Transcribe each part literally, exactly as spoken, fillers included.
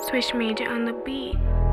Switch Media on the beat.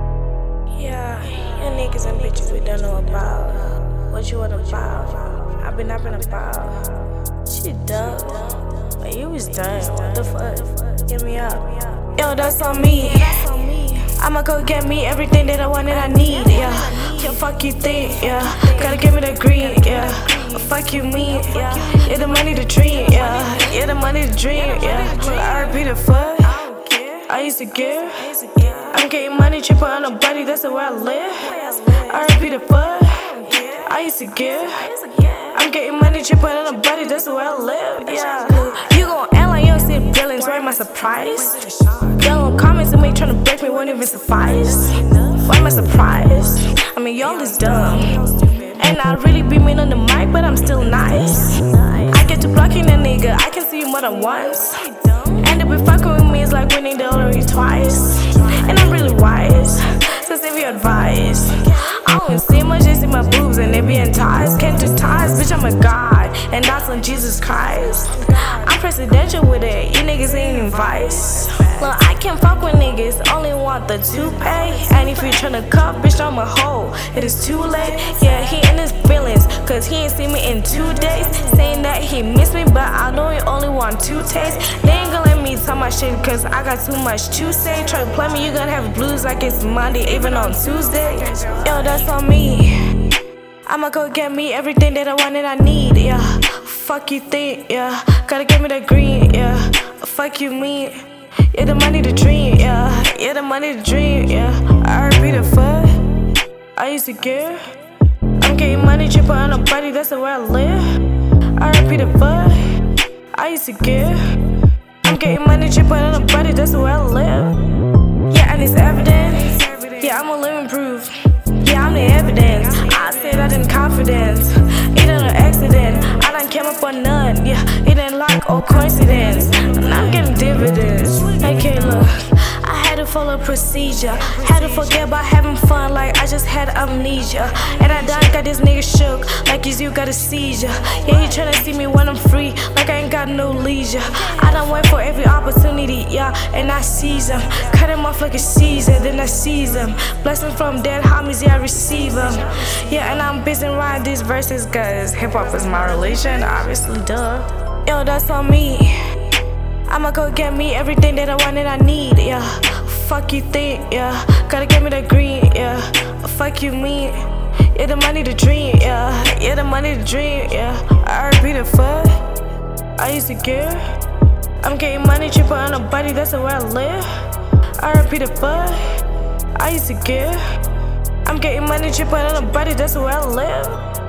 Yeah, your niggas and bitches we don't know about. What you wanna about? I've been up and about. Shit dumb. But you was done. What the fuck? Get me up. Yo, that's on me. I'ma go get me everything that I want and I need, yeah. Yo, fuck you think, yeah. Gotta give me the green, yeah. Fuck you mean, yeah. Yeah, the money the dream, yeah. Yeah, the money the dream, yeah. I repeat the fuck. I used to give. I'm getting money cheaper on a body, that's the way I live. I repeat the fuck. I used to give. I'm getting money cheaper on a body, that's the way I live, yeah. You gon' act like you don't see billings, why am I surprised? Y'all comments and me tryna break me won't even suffice. Why am I surprised? I mean, y'all is dumb. And I really be mean on the mic, but I'm still nice. I get to blocking a nigga, I can see you more than once. And if we fucking with me, it's like winning the lottery twice. And I'm really wise, so save your advice. I don't see much, just see my boobs and they be in ties. Can't do ties, bitch, I'm a god, and that's on Jesus Christ. I'm presidential with it, you niggas ain't in vice. Look, I can't fuck with niggas, only want the toupee. And if you tryna cuff, bitch, I'm a hoe, it is too late. Yeah, he in his feelings, cause he ain't seen me in two days. Saying that he miss me, but I know he only want two tastes. They ain't gonna let me tell my shit, cause I got too much to say. Try to play me, you gonna have blues like it's Monday, even on Tuesday. Yo, that's on me. I'ma go get me everything that I want and I need, yeah. Fuck you think, yeah. Gotta give me the green, yeah. Fuck you mean. Yeah, the money the dream, yeah. Yeah, the money the dream, yeah. I repeat the fuck. I used to give. I'm getting money cheaper on a body, that's the way I live. I repeat the fuck. I used to give. I'm getting money cheaper on a body, that's the way I live. Yeah, and it's evident. Yeah, I'm a living proof. Yeah, I'm the evidence. I said I didn't confidence. It ain't an accident. I done came up on none. Yeah, it ain't luck or coincidence. And I'm getting dividends. Okay, look, I had to follow procedure. Had to forget about having fun like I just had amnesia. And I done got this nigga shook like he's you got a seizure. Yeah, he tryna see me when I'm free like I ain't got no leisure. I done wait for every opportunity, yeah, and I seize them. Cut him off like a Caesar, then I seize them. Blessings from dead homies, yeah, I receive them. Yeah, and I'm busy writing these verses cause hip-hop is my religion, obviously, duh. Yo, that's on me. I'ma go get me everything that I want and I need, yeah. Fuck you think, yeah. Gotta give me the green, yeah. Fuck you mean. Yeah, the money the dream, yeah. Yeah, the money the dream, yeah. I repeat the fuck. I used to give. I'm getting money cheaper on a body, that's the way I live. I repeat the fuck. I used to give. I'm getting money cheaper on a body, that's the way I live.